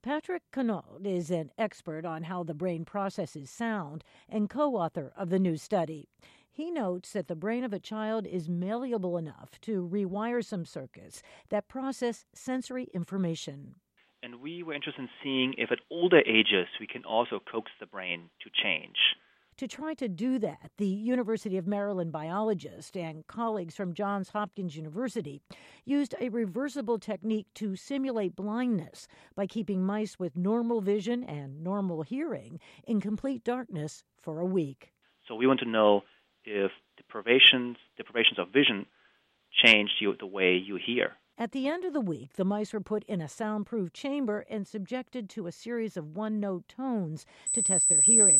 Patrick Connaught is an expert on how the brain processes sound and co-author of the new study. He notes that the brain of a child is malleable enough to rewire some circuits that process sensory information. And we were interested in seeing if at older ages we can also coax the brain to change. To try to do that, the University of Maryland biologist and colleagues from Johns Hopkins University used a reversible technique to simulate blindness by keeping mice with normal vision and normal hearing in complete darkness for a week. So we want to know if deprivations of vision changed the way you hear. At the end of the week, the mice were put in a soundproof chamber and subjected to a series of one-note tones to test their hearing.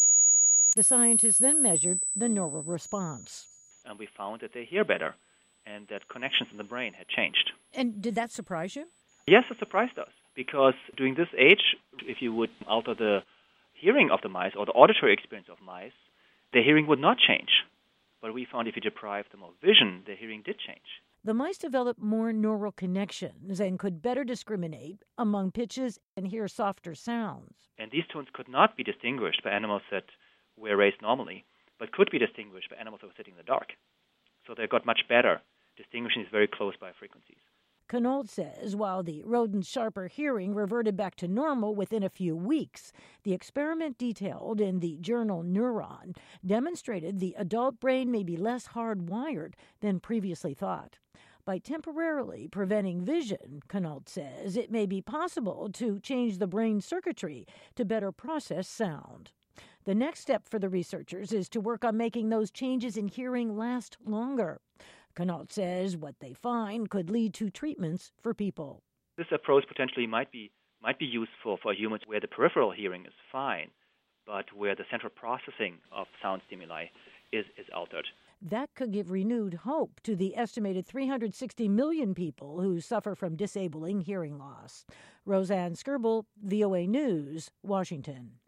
The scientists then measured the neural response. And we found that they hear better and that connections in the brain had changed. And did that surprise you? Yes, it surprised us, because during this age, if you would alter the hearing of the mice or the auditory experience of mice, their hearing would not change. But we found if you deprive them of vision, their hearing did change. The mice developed more neural connections and could better discriminate among pitches and hear softer sounds. And these tones could not be distinguished by animals that were raised normally, but could be distinguished by animals that were sitting in the dark. So they got much better distinguishing these very close by frequencies. Connaught says while the rodent's sharper hearing reverted back to normal within a few weeks, the experiment detailed in the journal Neuron demonstrated the adult brain may be less hardwired than previously thought. By temporarily preventing vision, Connaught says, it may be possible to change the brain circuitry to better process sound. The next step for the researchers is to work on making those changes in hearing last longer. Connaught says what they find could lead to treatments for people. This approach potentially might be useful for humans where the peripheral hearing is fine, but where the central processing of sound stimuli is altered. That could give renewed hope to the estimated 360 million people who suffer from disabling hearing loss. Roseanne Skirble, VOA News, Washington.